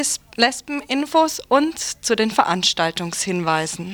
Lesbeninfos und zu den Veranstaltungshinweisen.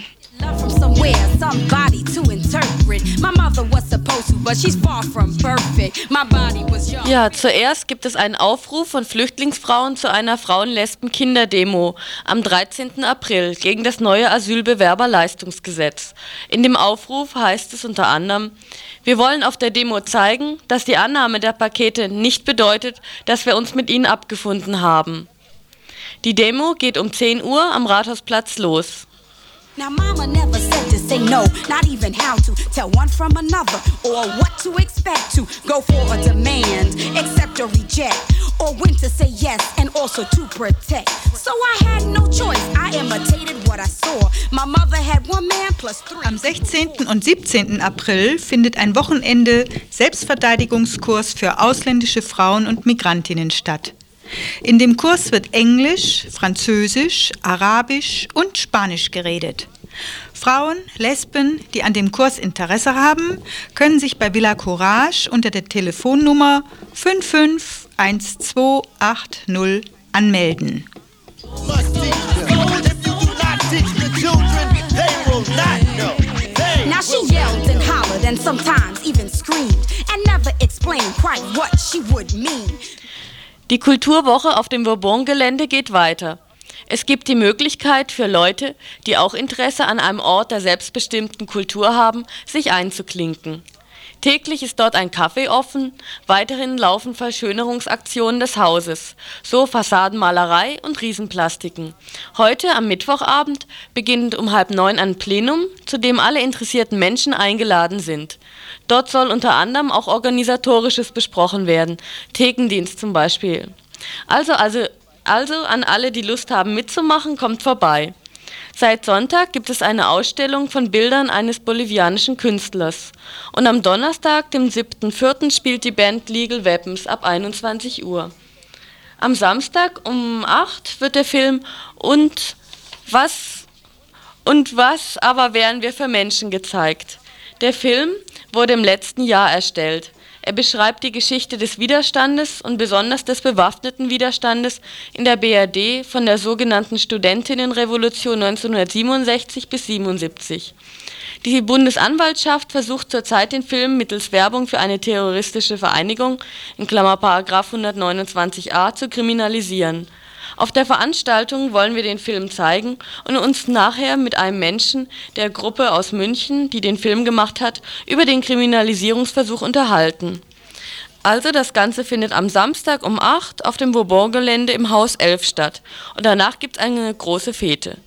Ja, zuerst gibt es einen Aufruf von Flüchtlingsfrauen zu einer Frauen-Lesben-Kinder-Demo am 13. April gegen das neue Asylbewerberleistungsgesetz. In dem Aufruf heißt es unter anderem: Wir wollen auf der Demo zeigen, dass die Annahme der Pakete nicht bedeutet, dass wir uns mit ihnen abgefunden haben. Die Demo geht um 10 Uhr am Rathausplatz los. Now mama never said to say no, not even how to tell one from another, or what to expect to go for a demand, accept or reject, or when to say yes and also to protect. So I had no choice, I imitated what I saw. My mother had one man plus three. Am 16. und 17. April findet ein Wochenende Selbstverteidigungskurs für ausländische Frauen und Migrantinnen statt. In dem Kurs wird Englisch, Französisch, Arabisch und Spanisch geredet. Frauen, Lesben, die an dem Kurs Interesse haben, können sich bei Villa Courage unter der Telefonnummer 551280 anmelden. Now she yelled and hollered and sometimes even screamed and never explained quite what she would mean. Die Kulturwoche auf dem Bourbon-Gelände geht weiter. Es gibt die Möglichkeit für Leute, die auch Interesse an einem Ort der selbstbestimmten Kultur haben, sich einzuklinken. Täglich ist dort ein Café offen, weiterhin laufen Verschönerungsaktionen des Hauses, so Fassadenmalerei und Riesenplastiken. Heute am Mittwochabend beginnt um 8:30 ein Plenum, zu dem alle interessierten Menschen eingeladen sind. Dort soll unter anderem auch Organisatorisches besprochen werden, Thekendienst zum Beispiel. Also an alle, die Lust haben mitzumachen, kommt vorbei. Seit Sonntag gibt es eine Ausstellung von Bildern eines bolivianischen Künstlers. Und am Donnerstag, dem 7.4., spielt die Band Legal Weapons ab 21 Uhr. Am Samstag um 8 wird der Film Und was aber wären wir für Menschen gezeigt. Der Film wurde im letzten Jahr erstellt. Er beschreibt die Geschichte des Widerstandes und besonders des bewaffneten Widerstandes in der BRD von der sogenannten Studentinnenrevolution 1967 bis 1977. Die Bundesanwaltschaft versucht zurzeit den Film mittels Werbung für eine terroristische Vereinigung (Paragraph 129a) zu kriminalisieren. Auf der Veranstaltung wollen wir den Film zeigen und uns nachher mit einem Menschen der Gruppe aus München, die den Film gemacht hat, über den Kriminalisierungsversuch unterhalten. Also das Ganze findet am Samstag um 8 auf dem Bourbon-Gelände im Haus 11 statt. Und danach gibt es eine große Fete.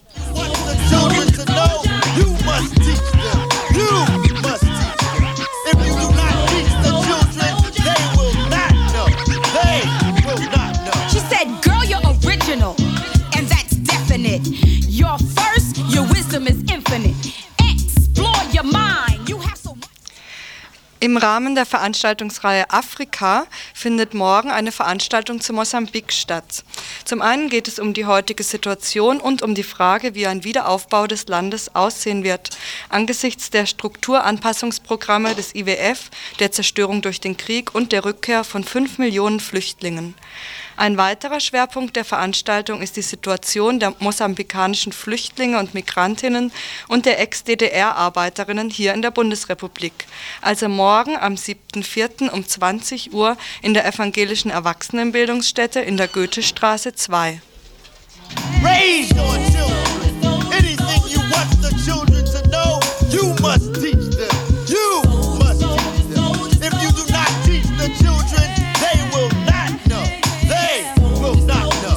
And that's definite. You're first, your wisdom is infinite. Explore your mind. You have so much. Im Rahmen der Veranstaltungsreihe Afrika findet morgen eine Veranstaltung zu Mosambik statt. Zum einen geht es um die heutige Situation und um die Frage, wie ein Wiederaufbau des Landes aussehen wird, angesichts der Strukturanpassungsprogramme des IWF, der Zerstörung durch den Krieg und der Rückkehr von 5 Millionen Flüchtlingen. Ein weiterer Schwerpunkt der Veranstaltung ist die Situation der mosambikanischen Flüchtlinge und Migrantinnen und der Ex-DDR-Arbeiterinnen hier in der Bundesrepublik. Also morgen am 7.4. um 20 Uhr in der evangelischen Erwachsenenbildungsstätte in der Goethestraße 2. Raise your children. Anything you want the children to know, you must teach them. You must teach them. If you do not teach the children, they will not know. They will not know.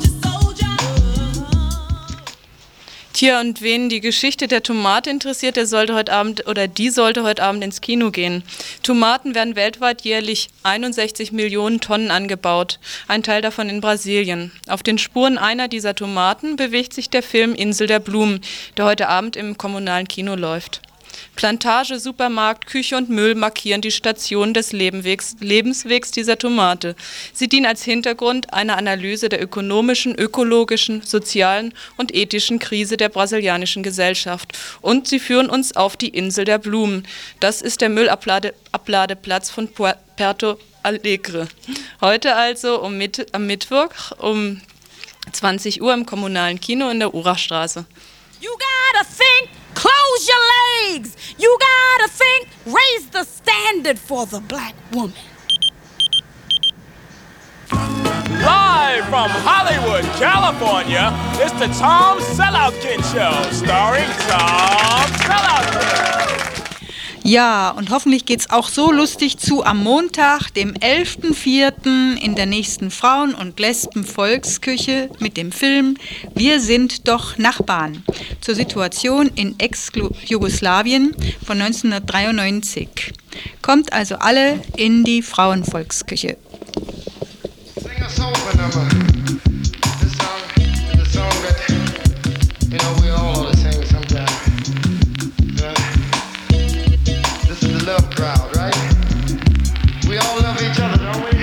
Tja, und wen die Geschichte der Tomate interessiert, die sollte heute Abend ins Kino gehen. Tomaten werden weltweit jährlich 61 Millionen Tonnen angebaut, ein Teil davon in Brasilien. Auf den Spuren einer dieser Tomaten bewegt sich der Film Insel der Blumen, der heute Abend im kommunalen Kino läuft. Plantage, Supermarkt, Küche und Müll markieren die Station des Lebenswegs dieser Tomate. Sie dienen als Hintergrund einer Analyse der ökonomischen, ökologischen, sozialen und ethischen Krise der brasilianischen Gesellschaft. Und sie führen uns auf die Insel der Blumen. Das ist der Müllabladeplatz von Porto Alegre. Heute also am Mittwoch um 20 Uhr im kommunalen Kino in der Urachstraße. You gotta think, close your legs. You gotta think, raise the standard for the black woman. Live from Hollywood, California, it's the Tom Sellout Kid Show, starring Tom Sellout Kid. Ja, und hoffentlich geht's auch so lustig zu am Montag, dem 11.04. in der nächsten Frauen- und Lesben-Volksküche mit dem Film Wir sind doch Nachbarn zur Situation in Ex-Jugoslawien von 1993. Kommt also alle in die Frauenvolksküche. Sing a soulful number. This song is a song that, you know, we all ought to sing sometime. This is the love crowd, right? We all love each other, don't we?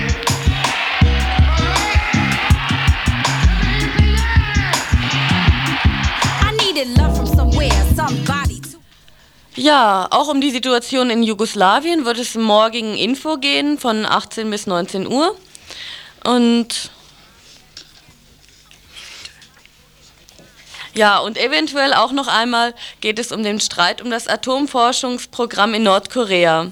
I needed love from somewhere, somebody to. Ja, auch um die Situation in Jugoslawien wird es im morgigen Info gehen von 18 bis 19 Uhr. Und ja, und eventuell auch noch einmal geht es um den Streit um das Atomforschungsprogramm in Nordkorea.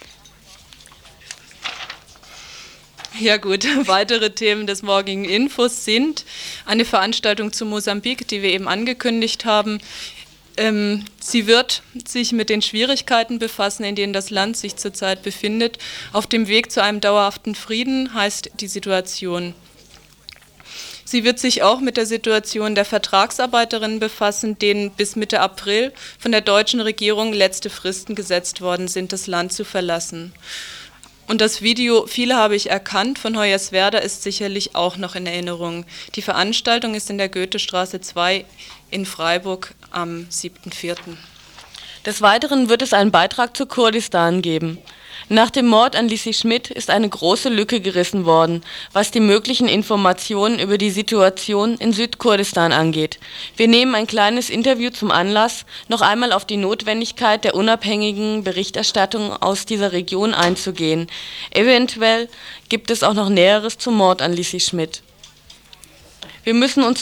Ja gut, weitere Themen des morgigen Infos sind eine Veranstaltung zu Mosambik, die wir eben angekündigt haben. Sie wird sich mit den Schwierigkeiten befassen, in denen das Land sich zurzeit befindet. Auf dem Weg zu einem dauerhaften Frieden heißt die Situation. Sie wird sich auch mit der Situation der Vertragsarbeiterinnen befassen, denen bis Mitte April von der deutschen Regierung letzte Fristen gesetzt worden sind, das Land zu verlassen. Und das Video Viele habe ich erkannt von Hoyerswerda ist sicherlich auch noch in Erinnerung. Die Veranstaltung ist in der Goethestraße 2 in Freiburg am 7.4. Des Weiteren wird es einen Beitrag zu Kurdistan geben. Nach dem Mord an Lissi Schmidt ist eine große Lücke gerissen worden, was die möglichen Informationen über die Situation in Südkurdistan angeht. Wir nehmen ein kleines Interview zum Anlass, noch einmal auf die Notwendigkeit der unabhängigen Berichterstattung aus dieser Region einzugehen. Eventuell gibt es auch noch Näheres zum Mord an Lissi Schmidt. Wir müssen uns